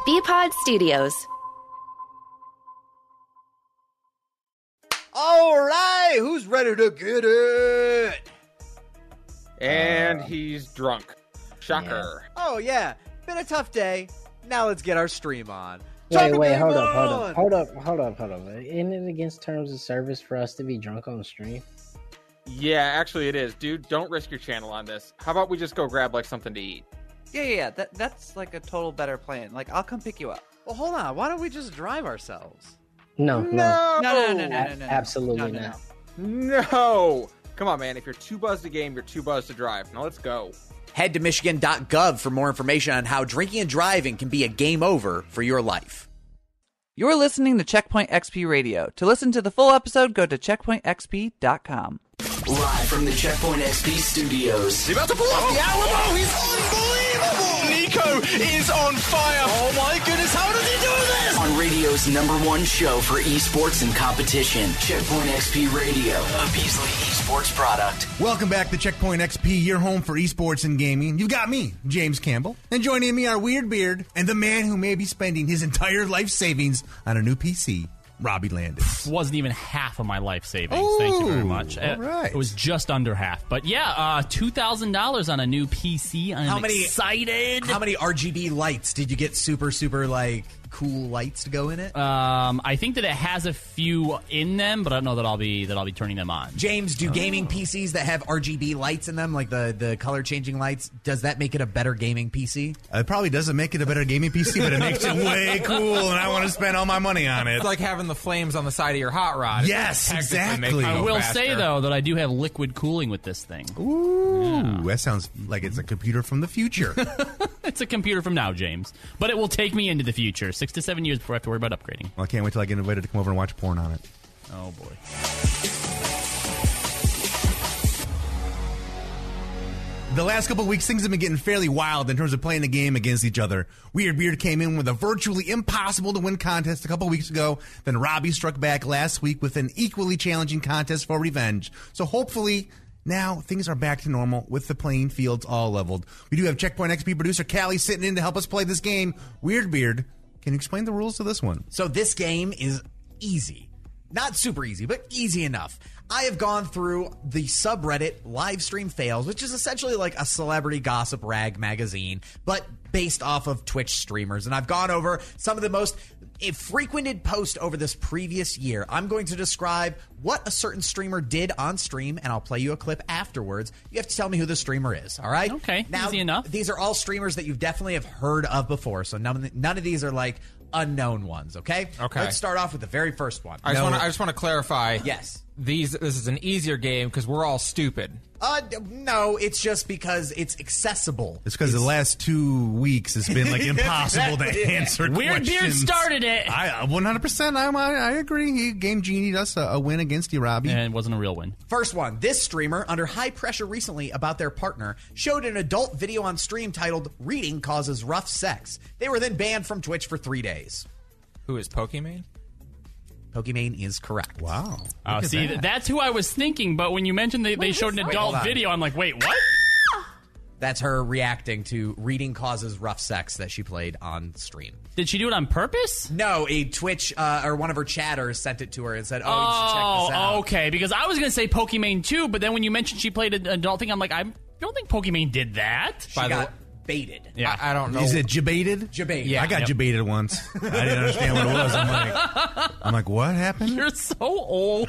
BPod Studios. All right, who's ready to get it? And he's drunk. Shocker. Yeah. Oh, yeah. Been a tough day. Now let's get our stream on. Wait, hold up. Isn't it against terms of service for us to be drunk on the stream? Yeah, actually it is. Dude, don't risk your channel on this. How about we just go grab like something to eat? Yeah. That's like a total better plan. Like, I'll come pick you up. Well, hold on. Why don't we just drive ourselves? No. Absolutely not. No. Come on, man. If you're too buzzed to game, you're too buzzed to drive. Now let's go. Head to Michigan.gov for more information on how drinking and driving can be a game over for your life. You're listening to Checkpoint XP Radio. To listen to the full episode, go to checkpointxp.com. Live from the Checkpoint XP studios. He's about to pull off the Alamo. He's unbelievable. Nico is on fire. Oh my goodness, how does he do this? On radio's #1 show for esports and competition, Checkpoint XP Radio, a Beasley Esports product. Welcome back to Checkpoint XP, your home for esports and gaming. You've got me, James Campbell, and joining me are Weird Beard and the man who may be spending his entire life savings on a new PC, Robbie Landis. Wasn't even half of my life savings. Thank you very much. All right. It was just under half. But yeah, $2,000 on a new PC. I'm excited. How many RGB lights did you get? Super like cool lights to go in it? I think that it has a few in them, but I don't know that I'll be turning them on. James, do gaming PCs that have RGB lights in them, like the color changing lights, does that make it a better gaming PC? It probably doesn't make it a better gaming PC, but it makes it way cool, and I want to spend all my money on it. It's like having the flames on the side of your hot rod. Yes, exactly. I will say, though, that I do have liquid cooling with this thing. Ooh, that sounds like it's a computer from the future. It's a computer from now, James. But it will take me into the future, 6 to 7 years before I have to worry about upgrading. Well, I can't wait till I get invited to come over and watch porn on it. Oh, boy. The last couple of weeks, things have been getting fairly wild in terms of playing the game against each other. Weird Beard came in with a virtually impossible-to-win contest a couple of weeks ago. Then Robbie struck back last week with an equally challenging contest for revenge. So hopefully, now things are back to normal with the playing fields all leveled. We do have Checkpoint XP producer Callie sitting in to help us play this game. Weird Beard, can you explain the rules to this one? So this game is easy. Not super easy, but easy enough. I have gone through the subreddit Livestream Fails, which is essentially like a celebrity gossip rag magazine, but based off of Twitch streamers. And I've gone over some of the most frequented posts over this previous year. I'm going to describe what a certain streamer did on stream, and I'll play you a clip afterwards. You have to tell me who the streamer is, all right? Okay, now, easy enough. These are all streamers that you definitely have heard of before, so none of these are like unknown ones, okay? Okay. Let's start off with the very first one. I just want to clarify. Yes. This is an easier game because we're all stupid. No, it's just because it's accessible. It's because the last 2 weeks it's been like impossible to answer questions. Weird Beard started it. 100%. I agree. Game genied us a win against you, Robbie. And it wasn't a real win. First one. This streamer, under high pressure recently about their partner, showed an adult video on stream titled "Reading Causes Rough Sex." They were then banned from Twitch for 3 days. Who is Pokimane? Pokimane is correct. Wow. Oh, see, that's who I was thinking, but when you mentioned they showed an adult video, I'm like, wait, what? That's her reacting to "Reading Causes Rough Sex" that she played on stream. Did she do it on purpose? No, a Twitch or one of her chatters sent it to her and said, "Oh, you should check this out." Okay, because I was going to say Pokimane too, but then when you mentioned she played an adult thing, I'm like, I don't think Pokimane did that. She got baited. Yeah. I don't know. Is it jebaited? Jebaited. Yeah, I got jebaited once. I didn't understand what it was. I'm like, what happened? You're so old.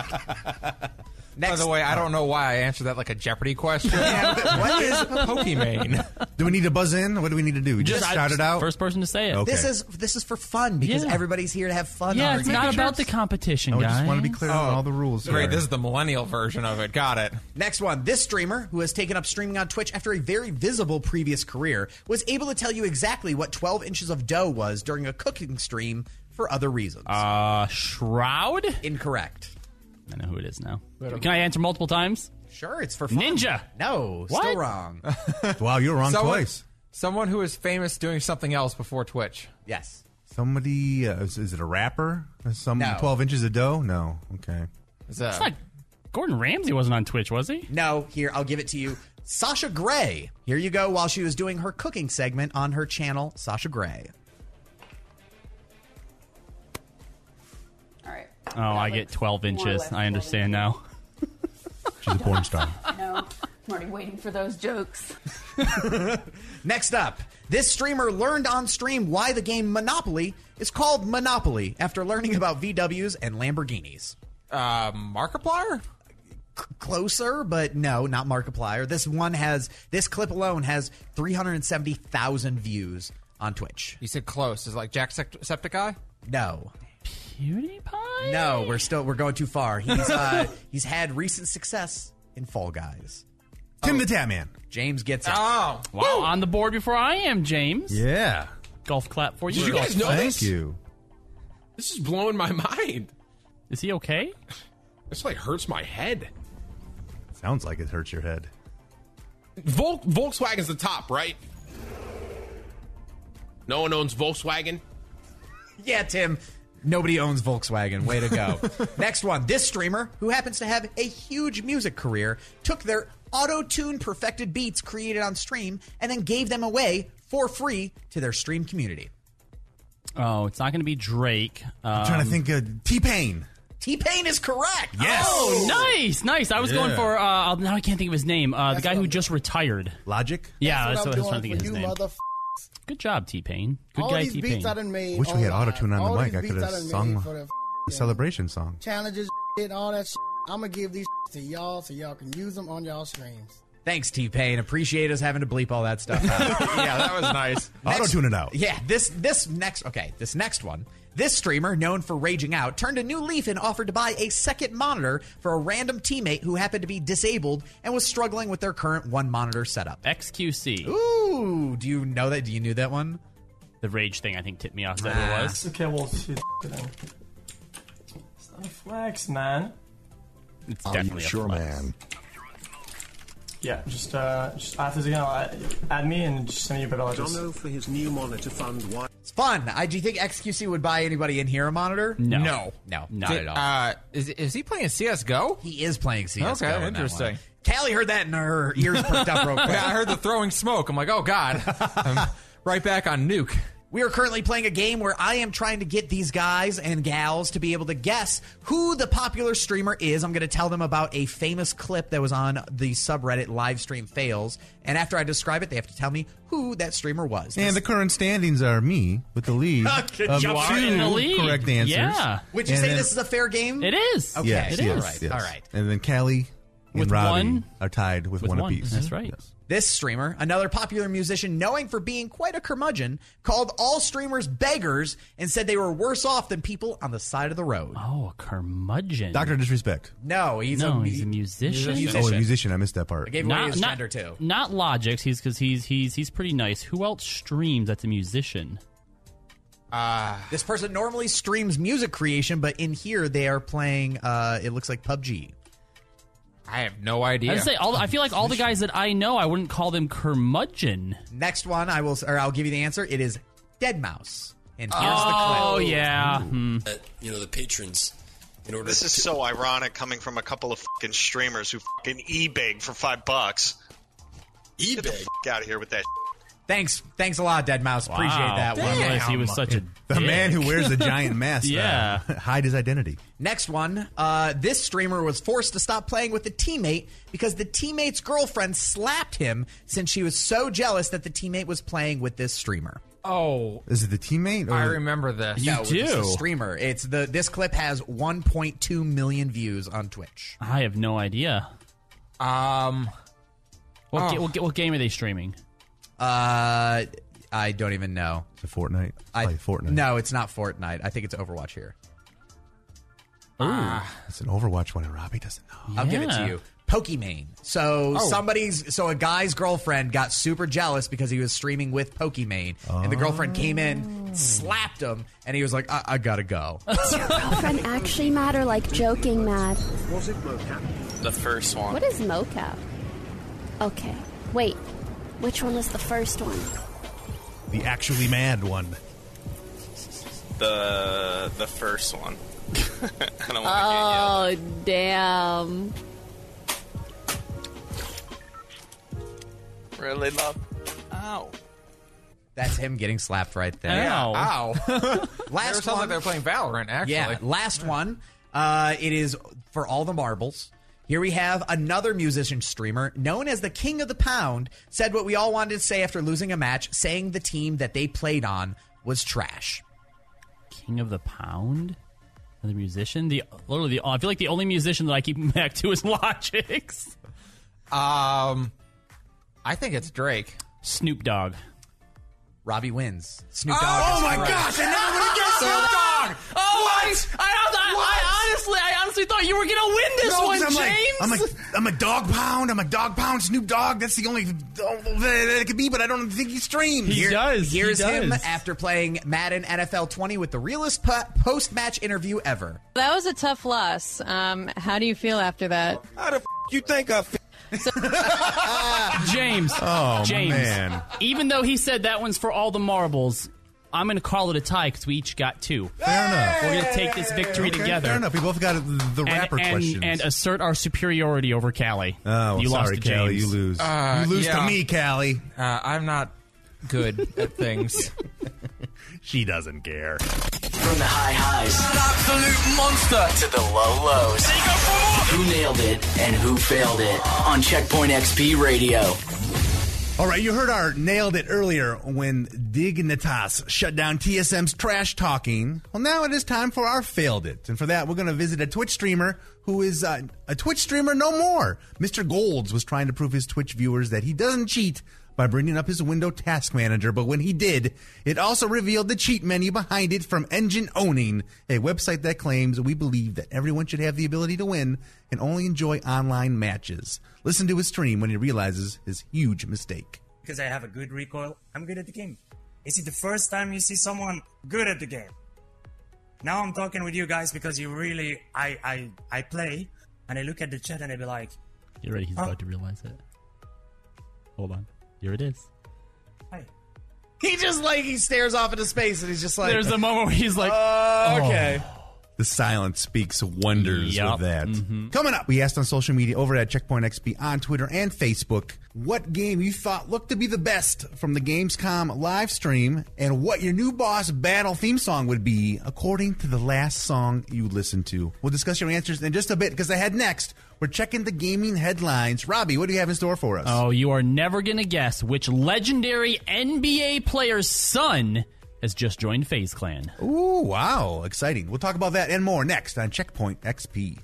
By the way, I don't know why I answered that like a Jeopardy question. What is Pokimane? Do we need to buzz in? What do we need to do? Just shout it out? First person to say it. Okay. This is for fun because everybody's here to have fun. Yeah, on it's our not game. about the competition, I guys. just want to be clear on all the rules. Great, here. this is the millennial version of it. Got it. Next one. This streamer, who has taken up streaming on Twitch after a very visible previous career, was able to tell you exactly what 12 inches of dough was during a cooking stream for other reasons. Shroud? Incorrect. I know who it is now. Can I answer multiple times? Sure, it's for fun. Ninja. No, What? still wrong. Wow, you were wrong twice. Someone who is famous doing something else before Twitch. Yes. Somebody, is it a rapper? No. 12 inches of dough? No. Okay. It's not Gordon Ramsay wasn't on Twitch, was he? No, here, I'll give it to you. Sasha Grey. Here you go while she was doing her cooking segment on her channel, Sasha Grey. Oh, I get 12 inches. I understand now. She's a porn star. No, I'm already waiting for those jokes. Next up, this streamer learned on stream why the game Monopoly is called Monopoly after learning about VWs and Lamborghinis. Markiplier? Closer, but no, not Markiplier. This clip alone has 370,000 views on Twitch. You said close. Is it like Jacksepticeye? No. PewDiePie? No, we're going too far. He's had recent success in Fall Guys. Tim the Tatman. James gets it. Oh. Wow, on the board before I am, James. Yeah. Golf clap for you. Did you guys know Thank this? you. This is blowing my mind. Is he okay? This like hurts my head. Sounds like it hurts your head. Volkswagen's the top, right? No one owns Volkswagen. Yeah, Tim. Nobody owns Volkswagen. Way to go. Next one. This streamer, who happens to have a huge music career, took their auto-tune perfected beats created on stream and then gave them away for free to their stream community. Oh, it's not going to be Drake. I'm trying to think of T-Pain. T-Pain is correct. Yes. Oh, nice. I was going for, now I can't think of his name. The guy who just retired. Logic? Yeah, that's what I was trying to doing think of for his you, name. Good job, T-Pain. Good all guy, these T-Pain. beats I done made. Wish we had online. auto-tune on All the mic. these I could beats have done sung made for the celebration song. Challenges, shit, all that shit. I'm gonna give these to y'all so y'all can use them on y'all streams. Thanks, T-Pain. Appreciate us having to bleep all that stuff out. Yeah, that was nice. Auto-tune it out. Yeah, this next one. This streamer, known for raging out, turned a new leaf and offered to buy a second monitor for a random teammate who happened to be disabled and was struggling with their current one-monitor setup. XQC. Ooh, do you know that? Do you knew that one? The rage thing, I think, tipped me off that it was. Okay, well, shit, then. It's not a flex, man. It's definitely a flex. man? Yeah, just after this again, add me and just send me your beverages. Jono for his new monitor fund. Why? It's fun. Do you think XQC would buy anybody in here a monitor? No. Not at all. Is he playing CSGO? He is playing CSGO. Okay, in that interesting. one. Callie heard that and her ears perked up real quick. Yeah, I heard the throwing smoke. I'm like, oh, God. I'm right back on Nuke. We are currently playing a game where I am trying to get these guys and gals to be able to guess who the popular streamer is. I'm going to tell them about a famous clip that was on the subreddit Livestream Fails. And after I describe it, they have to tell me who that streamer was. And the current standings are me with the lead of You are in the lead. correct answers. Yeah. Would you say this is a fair game? It is. Okay, Yes, it is. all right, yes. all right. And then Callie and With Robbie one? are tied with one apiece. That's right. Yes. This streamer, another popular musician known for being quite a curmudgeon, called all streamers beggars and said they were worse off than people on the side of the road. Oh, a curmudgeon. Dr. Disrespect. No, he's a musician. Oh, a musician. I missed that part. I gave away his gender too. Not Logix. He's pretty nice. Who else streams that's a musician? This person normally streams music creation, but in here they are playing. It looks like PUBG. I have no idea. I feel like all the guys that I know, I wouldn't call them curmudgeon. Next one, I'll give you the answer. It is Deadmau5. And here's the clip. Oh yeah. The patrons. This is so ironic coming from a couple of fucking streamers who fucking e-beg for $5. Get the fuck out of here with that. Thanks a lot, Deadmau5. Appreciate that one. Unless he was such a The man who wears a giant mask. Yeah. Hide his identity. Next one, this streamer was forced to stop playing with a teammate because the teammate's girlfriend slapped him since she was so jealous that the teammate was playing with this streamer. Oh. Is it the teammate? Or? I remember this. No, it's a streamer. This clip has 1.2 million views on Twitch. I have no idea. What game are they streaming? I don't even know. It's a Fortnite. Fortnite. No, it's not Fortnite. I think it's Overwatch here. It's an Overwatch one, and Robbie doesn't know. I'll give it to you. Pokimane. So a guy's girlfriend got super jealous because he was streaming with Pokimane, and the girlfriend came in, slapped him, and he was like, I gotta go. Is your girlfriend actually mad or like joking mad? Was it mocap? The first one. What is mocap? Okay, wait. Which one was the first one? The actually mad one. The first one. I don't want to get yelled. Damn. Really love. Ow. That's him getting slapped right there. Ow. Last It sounds one. like they're playing Valorant, actually. Yeah, last one. It is For All the Marbles. Here we have another musician streamer known as the King of the Pound said what we all wanted to say after losing a match, saying the team that they played on was trash. King of the Pound? The musician? I feel like the only musician that I keep back to is Logix. I think it's Drake. Snoop Dogg. Robbie wins. Snoop Dogg. Oh my gosh! I never would have guessed Snoop Dogg. What? I honestly thought you were gonna win this one, James. I'm a dog pound. I'm a dog pound. Snoop Dogg. That's the only that it could be, but I don't think he streams. Here's him after playing Madden NFL 20 with the realest post-match interview ever. That was a tough loss. How do you feel after that? How the you think I feel? James. Oh, James. man. Even though he said that one's for all the marbles, I'm going to call it a tie because we each got 2. Fair enough. We're going to take this victory together. Fair enough. We both got the rapper questions. And assert our superiority over Callie. Oh, you sorry, lost to Callie. James. You lose. You lose to me, Callie. I'm not good at things. She doesn't care. From the high highs, An absolute monster. to the low lows. Who nailed it and who failed it on Checkpoint XP Radio. All right, you heard our nailed it earlier when Dignitas shut down TSM's trash talking. Well, now it is time for our failed it. And for that, we're going to visit a Twitch streamer who is a Twitch streamer no more. Mr. Golds was trying to prove his Twitch viewers that he doesn't cheat by bringing up his window task manager, but when he did, it also revealed the cheat menu behind it from Engine Owning, a website that claims we believe that everyone should have the ability to win and only enjoy online matches. Listen to his stream when he realizes his huge mistake. Because I have a good recoil, I'm good at the game. Is it the first time you see someone good at the game? Now I'm talking with you guys because you really, I play, and I look at the chat and I be like, Get ready, he's about to realize it. Hold on. Here it is. He just he stares off into space and he's just like... There's a moment where he's like, okay. The silence speaks wonders of that. Mm-hmm. Coming up, we asked on social media over at Checkpoint XP on Twitter and Facebook what game you thought looked to be the best from the Gamescom live stream and what your new boss battle theme song would be according to the last song you listened to. We'll discuss your answers in just a bit because ahead next, we're checking the gaming headlines. Robbie, what do you have in store for us? Oh, you are never going to guess which legendary NBA player's son has just joined FaZe Clan. Ooh, wow. Exciting. We'll talk about that and more next on Checkpoint XP.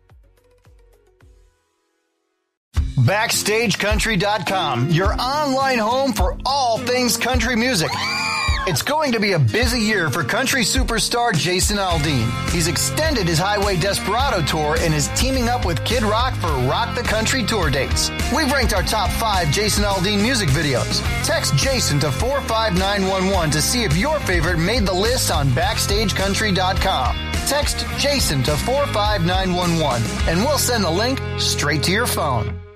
BackstageCountry.com, your online home for all things country music. It's going to be a busy year for country superstar Jason Aldean. He's extended his Highway Desperado tour and is teaming up with Kid Rock for Rock the Country tour dates. We've ranked our top 5 Jason Aldean music videos. Text Jason to 45911 to see if your favorite made the list on BackstageCountry.com. Text Jason to 45911 and we'll send the link straight to your phone.